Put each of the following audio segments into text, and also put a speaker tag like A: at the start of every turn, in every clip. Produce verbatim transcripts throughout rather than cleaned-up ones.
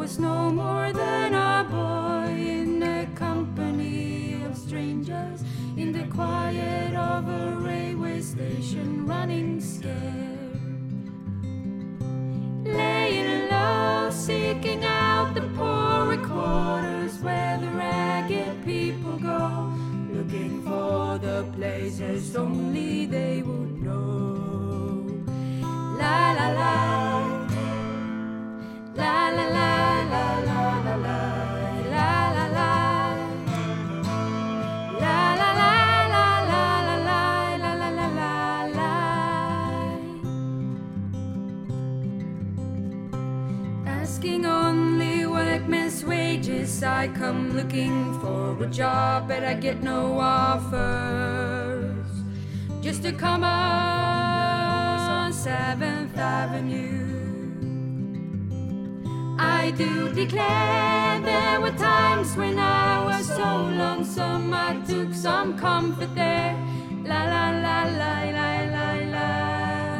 A: was no more than a boy in the company of strangers, in the quiet of a railway station, running scared, laying low, seeking out the poorer quarters where the ragged people go, looking for the places only they would know. La la la. La la la la la la la la la la la la la la la la la la la la. Asking only workmen's wages, I come looking for a job, but I get no offers. Just to come on Seventh Avenue. I do declare there were times when I was so lonesome I took some comfort there. La la la la la la la.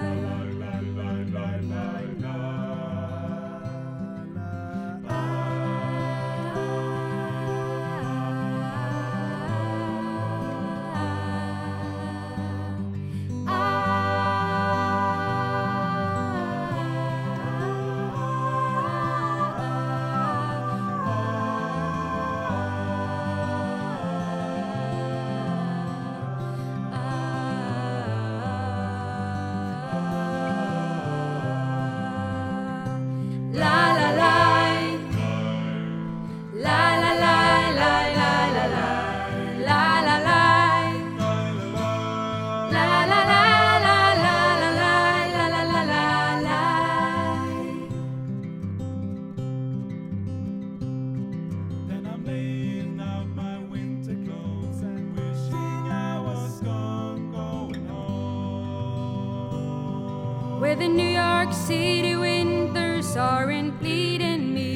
A: Where the New York City winters aren't bleeding me,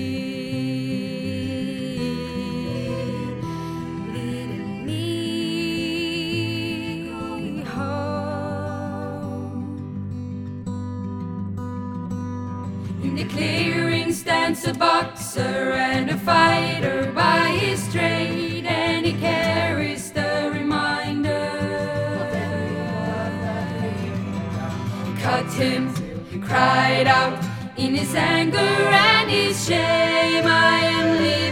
A: leading me home. In the clearing stands a boxer and a fighter by his trade, and he carries the reminder. Cut him, he cried out in his anger and his shame. I am leaving.